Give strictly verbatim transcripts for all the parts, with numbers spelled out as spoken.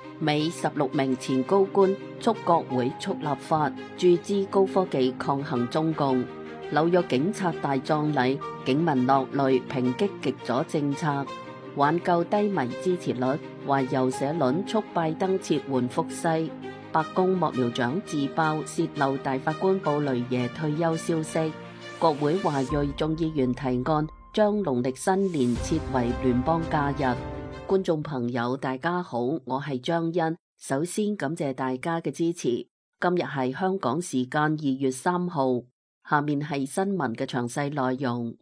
美十六名前高官促國會速立法，注資高科技抗衡中共。紐約警察大葬禮，警民落淚抨擊極左政策，挽救低迷支持率。懷猶社論促拜登撤換福西。白宮幕僚長自爆泄漏大法官布雷耶退休消息。國會華裔眾議員提案將農曆新年設為聯邦假日。觀眾朋友大家好，我係張欣，首先感謝大家嘅支持。今日係香港時間二月三號，下面係新聞嘅詳細內容。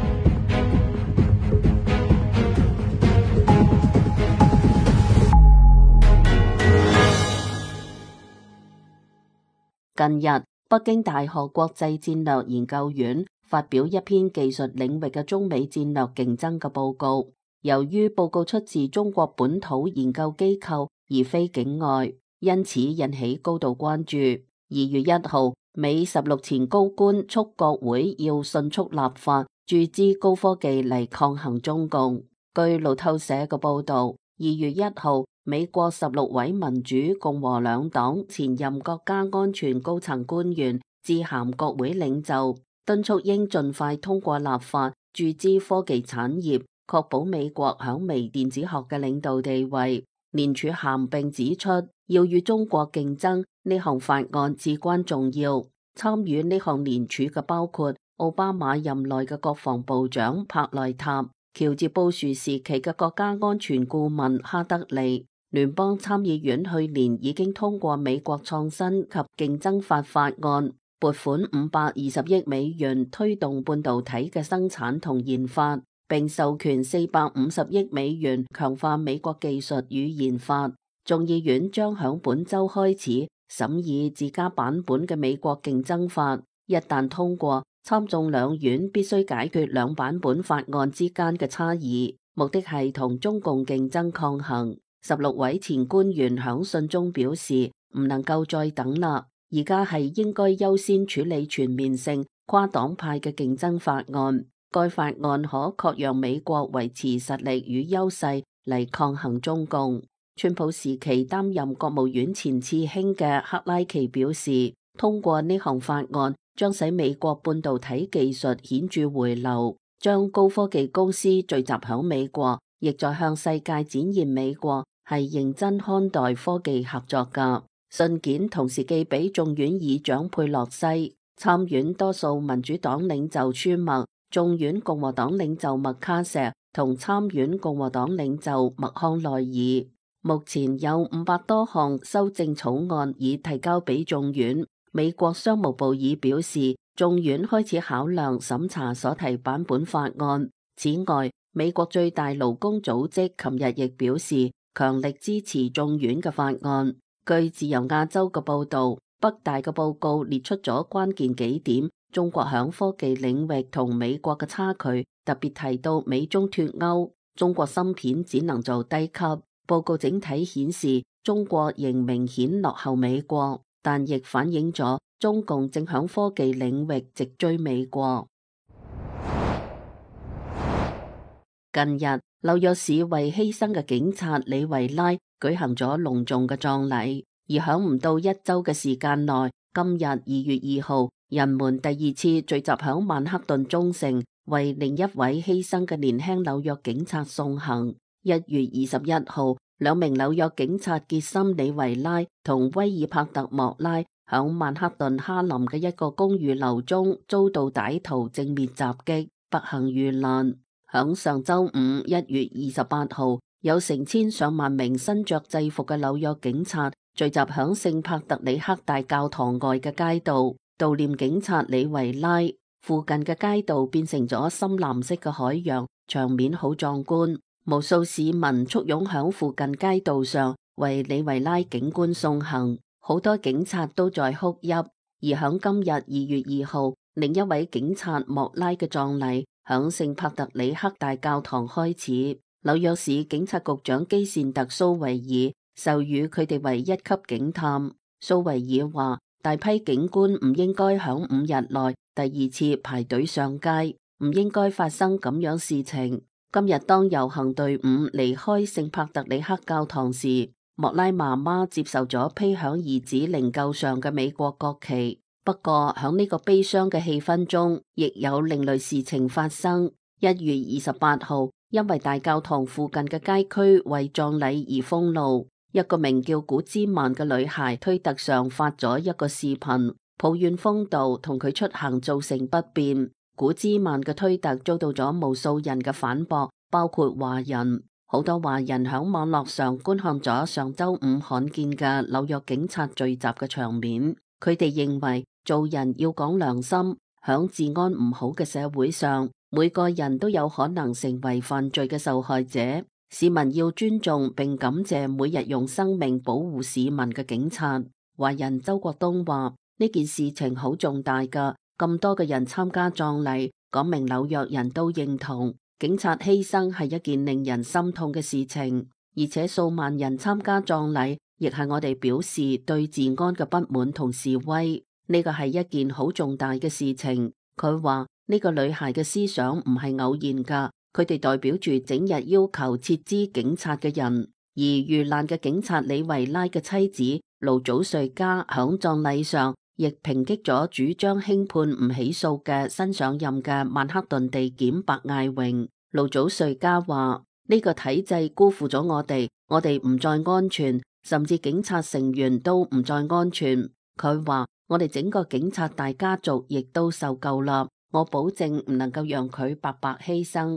近日，北京大學國際戰略研究院發表一篇技術領域嘅中美戰略競爭嘅報告。由於報告出自中國本土研究機構而非境外，因此引起高度關注。二月一號，美十六前高官促國會要迅速立法，注資高科技嚟抗衡中共。據路透社嘅報道，二月一號，美國十六位民主、共和兩黨前任國家安全高層官員致函國會領袖，敦促應盡快通過立法，注資科技產業，確保美國響微電子學嘅領導地位。聯署函並指出，要與中國競爭，呢項法案至關重要。參與呢項聯署嘅包括奧巴馬任內嘅國防部長帕內塔、喬治布殊時期嘅國家安全顧問哈德利。聯邦參議院去年已經通過美國創新及競爭法法案，撥款五百二十億美元推動半導體嘅生產同研發，並授權四百五十億美元強化美國技術與研發。眾議院將響本周開始審議自家版本嘅美國競爭法，一旦通過，參眾兩院必須解決兩版本法案之間嘅差異，目的係同中共競爭抗衡。十六位前官員響信中表示，唔能夠再等啦，而家係應該優先處理全面性跨黨派嘅競爭法案。該法案可確讓美國維持實力與優勢嚟抗衡中共。川普時期擔任國務院前次卿嘅克拉奇表示，通過呢項法案將使美國半導體技術顯著回流，將高科技公司聚集響美國，亦在向世界展現美國係認真看待科技合作㗎。信件同時寄俾眾院議長佩洛西、參院多數民主黨領袖舒默、眾院共和黨領袖麥卡錫同參院共和黨領袖麥康奈爾。目前有五百多項修正草案已提交俾眾院。美國商務部已表示，眾院開始考量審查所提版本法案。此外，美國最大勞工組織琴日亦表示，強力支持眾院嘅法案。據自由亞洲嘅報道，北大嘅報告列出咗關鍵幾點，中國響科技領域同美國嘅差距，特別提到美中脫鈎，中國芯片只能做低級。報告整體顯示，中國仍明顯落後美國，但亦反映咗中共正響科技領域直追美國。近日，紐約市為犧牲嘅警察李維拉舉行咗隆重嘅葬禮，而響唔到一周嘅時間內，今日二月二號，人們第二次聚集響曼克頓中城，為另一位犧牲嘅年輕紐約警察送行。一月二十一號，兩名紐約警察傑森李維拉同威爾帕特莫拉響曼克頓哈林嘅一個公寓樓中遭到歹徒正面襲擊，不幸遇難。響上周五一月二十八號，有成千上萬名身着制服嘅紐約警察聚集響聖帕特里克大教堂外嘅街道，悼念警察李維拉。附近嘅街道變成咗深藍色嘅海洋，場面好壯觀。無數市民簇擁響附近街道上為李維拉警官送行，好多警察都在哭泣。而響今日二月二號，另一位警察莫拉嘅葬禮響聖帕特里克大教堂開始。紐約市警察局長基善特蘇維爾授予佢哋為一級警探。蘇維爾話，大批警官唔應該響五日內第二次排隊上街，唔應該發生咁樣事情。今日當遊行隊伍離開聖帕特里克教堂時， 莫拉媽媽接受咗披響兒子靈柩上嘅美國國旗。不過響呢個悲傷嘅氣氛中，亦有另類事情發生。一月二十八號，因為大教堂附近嘅街區為葬禮而封路，一個名叫古茲曼嘅女孩推特上發咗一個視頻，抱怨封道同佢出行造成不便。古茲曼嘅推特遭到咗無數人嘅反駁，包括華人。好多華人響網絡上觀看咗上周五罕見嘅紐約警察聚集嘅場面。佢哋認為做人要講良心，響治安唔好嘅社會上，每個人都有可能成為犯罪嘅受害者。市民要尊重並感謝每日用生命保護市民嘅警察。華人周國東話：呢件事情好重大噶，咁多嘅人參加葬禮，講明紐約人都認同。警察犧牲係一件令人心痛嘅事情，而且數萬人參加葬禮，亦係我哋表示對治安嘅不滿同示威。呢個係一件好重大嘅事情。佢話呢個女孩嘅思想唔係偶然噶，佢哋代表住整日要求撤資警察嘅人。而遇難嘅警察李維拉嘅妻子盧祖瑞嘉響葬禮上亦抨擊咗主張輕判唔起訴嘅新上任嘅曼克頓地檢白艾榮。盧祖瑞嘉話：呢個體制辜負咗我哋，我哋唔再安全，甚至警察成員都唔再安全。佢話：我哋整個警察大家族亦都受夠啦，我保證唔能夠讓佢白白犧牲。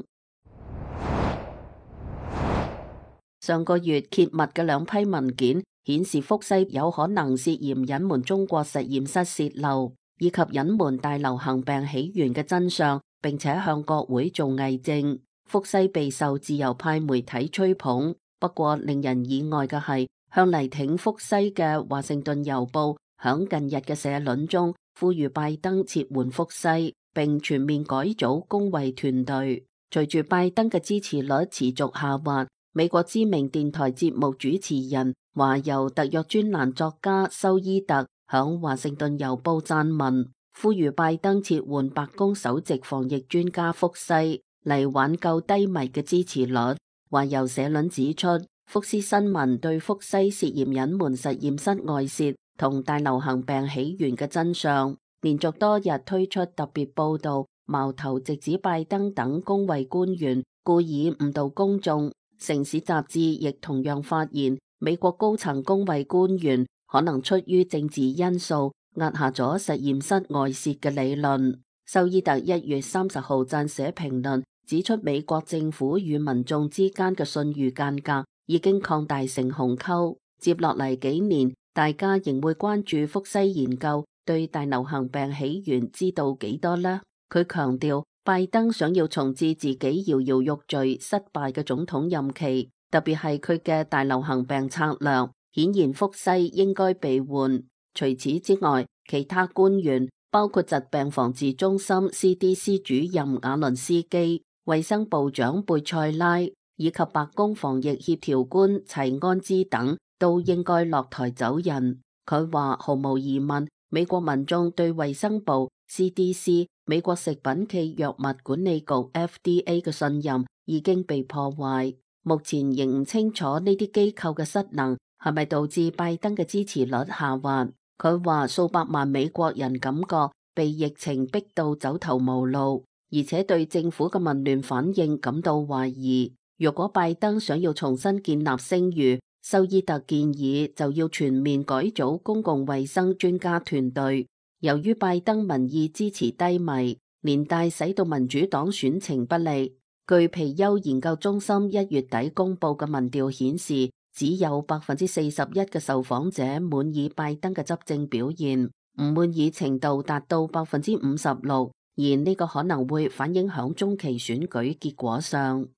上個月揭密嘅兩批文件顯示，福西有可能涉嫌隱瞞中國實驗室洩漏，以及隱瞞大流行病起源嘅真相，並且向國會做偽證。福西備受自由派媒體吹捧，不過令人意外嘅係，向嚟挺福西嘅華盛頓郵報響近日嘅社論中呼籲拜登撤換福西，並全面改組公衛團隊。隨住拜登嘅支持率持續下滑，美國知名電台節目主持人、華郵特約專欄作家修伊特響華盛頓郵報撰文，呼籲拜登撤換白宮首席防疫專家福西，嚟挽救低迷嘅支持率。華郵社論指出，福斯新聞對福西涉嫌隱瞞實驗室外洩同大流行病起源嘅真相，連續多日推出特別報道，矛頭直指拜登等公衛官員故意誤導公眾。城市雜誌亦同樣發現，美國高層公衛官員可能出於政治因素壓下咗實驗室外洩嘅理論。修伊特一月三十號撰寫評論，指出美國政府與民眾之間嘅信譽間隔已經擴大成鴻溝。接落嚟幾年，大家仍會關注福西研究對大流行病起源知道幾多呢？佢強調，拜登想要重置自己搖搖欲墜失敗嘅總統任期，特別係佢嘅大流行病策略。顯然福西應該被換。除此之外，其他官員包括疾病防治中心 C D C 主任瓦倫斯基、衛生部長貝塞拉以及白宮防疫協調官齊安茲等都應該落台走人。佢話毫無疑問，美國民眾對衛生部、C D C、美國食品暨藥物管理局 F D A 嘅信任已經被破壞。目前仍唔清楚呢啲機構嘅失能係咪導致拜登嘅支持率下滑。佢話數百萬美國人感覺被疫情逼到走投無路，而且對政府嘅民亂反應感到懷疑。如果拜登想要重新建立聲譽，修伊特建議就要全面改組公共衛生專家團隊。由於拜登民意支持低迷，連帶使到民主黨選情不利。據皮尤研究中心一月底公布嘅民調顯示，只有百分之四十一嘅受訪者滿意拜登嘅執政表現，唔滿意程度達到百分之五十六，而呢個可能會反映響中期選舉結果上。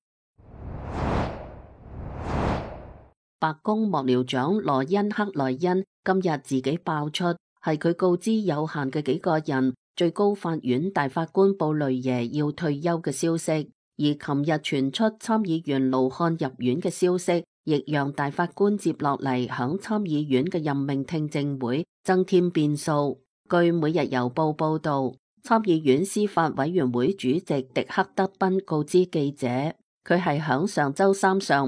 白宮幕僚長羅恩克萊恩今日自己爆出，係佢告知有限嘅幾個人，最高法院大法官布雷耶要退休嘅消息。而琴日傳出參議員盧漢入院嘅消息，亦讓大法官接落嚟響參議院嘅任命聽證會增添變數。據每日郵報報道，參議院司法委員會主席迪克德賓告知記者，佢係響上周三上午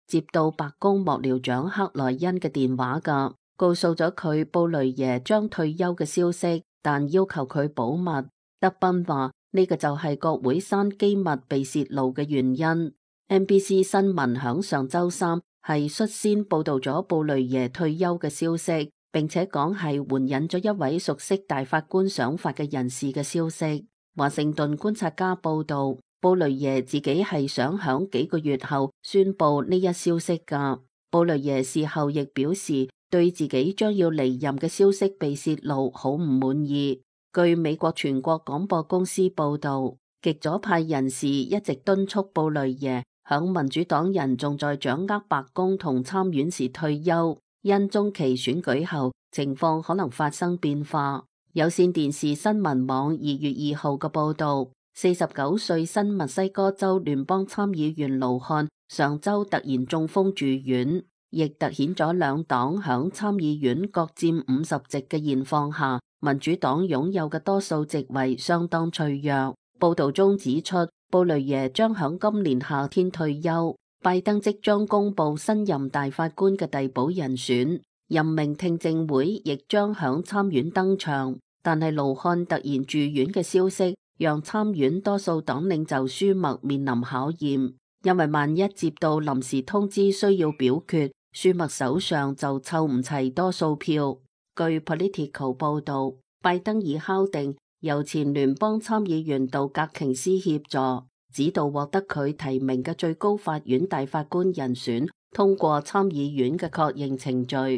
接到白宮幕僚長克萊恩嘅電話㗎，告訴咗佢布雷耶將退休嘅消息，但要求佢保密。德賓話呢個就係國會山機密被洩露嘅原因。N B C 新聞響上週三係率先報道咗布雷耶退休嘅消息，並且講係援引咗一位熟悉大法官想法嘅人士嘅消息。華盛頓觀察家報道，布雷耶自己係想響幾個月後宣布呢一消息㗎。布雷耶事後亦表示對自己將要離任嘅消息被洩露好唔滿意。據美國全國廣播公司報道，極左派人士一直敦促布雷耶響民主黨人仲在掌握白宮同參院時退休，因中期選舉後情況可能發生變化。有線電視新聞網二月二號嘅報道，四十九歲新墨西哥州聯邦參議員盧漢上周突然中風住院，亦凸顯咗兩黨響參議院各佔五十席嘅現況下，民主黨擁有嘅多數席位相當脆弱。報道中指出，布雷耶將響今年夏天退休，拜登即將公布新任大法官嘅遞補人選，任命聽證會亦將響參院登場。但係盧漢突然住院嘅消息，讓參院多數黨領袖舒默面臨考驗，因為萬一接到臨時通知需要表決，舒默手上就湊唔齊多數票。據 Politico 報道，拜登已敲定由前聯邦參議員杜格瓊斯協助指導獲得佢提名嘅最高法院大法官人選通過參議院嘅確認程序。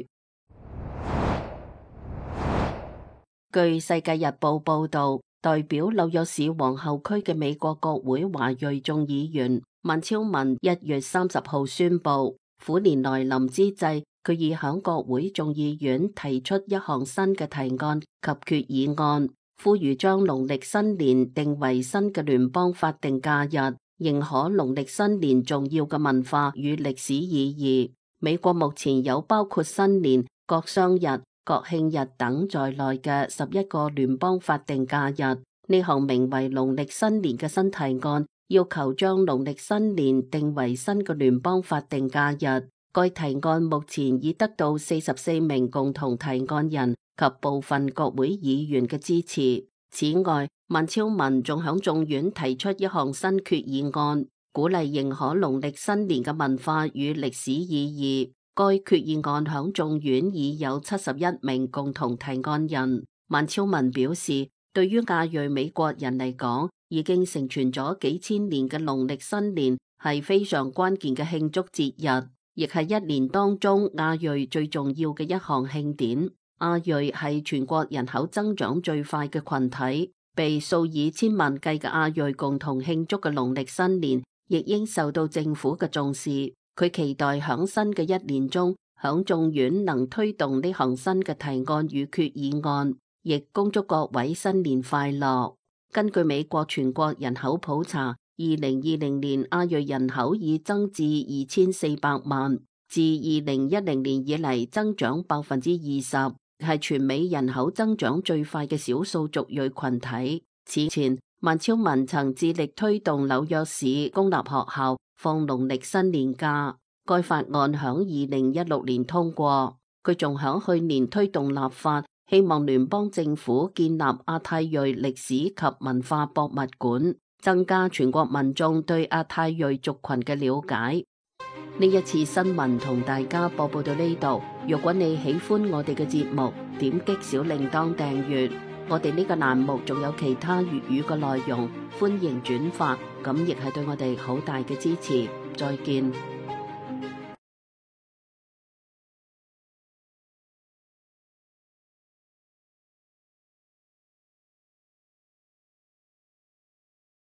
據世界日報報道，代表紐約市皇后區嘅美國國會華裔眾議員萬超文一月三十號宣布，虎年來臨之際，佢已響國會眾議院提出一項新嘅提案及決議案，呼籲將農曆新年定為新嘅聯邦法定假日，認可農曆新年重要嘅文化與歷史意義。美國目前有包括新年、國殤日、國慶日等在內嘅十一個聯邦法定假日。呢項名為農曆新年嘅新提案，要求將農曆新年定為新嘅聯邦法定假日。該提案目前已得到四十四名共同提案人及部分國會議員嘅支持。此外，萬超文仲響眾院提出一項新決議案，鼓勵認可農曆新年嘅文化與歷史意義。該決議案響眾院已有七十一名共同提案人。萬超文表示，對於亞裔美國人嚟講，已經承傳咗幾千年嘅農曆新年係非常關鍵嘅慶祝節日，亦係一年當中亞裔最重要嘅一項慶典。亞裔係全國人口增長最快嘅群體，被數以千萬計嘅亞裔共同慶祝嘅農曆新年，亦應受到政府嘅重視。佢期待響新嘅一年中，響眾院能推動呢項新嘅提案與決議案，亦恭祝各位新年快樂。根據美國全國人口普查，二零二零年亞裔人口已增至二千四百萬，自二零一零年以嚟增長百分之二十，係全美人口增長最快嘅少數族裔群體。此前，萬超文曾致力推動紐約市公立學校放農曆新年假，該法案響二零一六年通過。佢仲響去年推動立法，希望聯邦政府建立亞太裔歷史及文化博物館，增加全國民眾對亞太裔族群嘅了解。呢一次新聞同大家播報到呢度。如果你喜歡我哋嘅節目，點擊小鈴鐺訂閱。我哋呢個欄目仲有其他粵語嘅內容，歡迎轉發，咁亦係對我哋好大嘅支持。再見。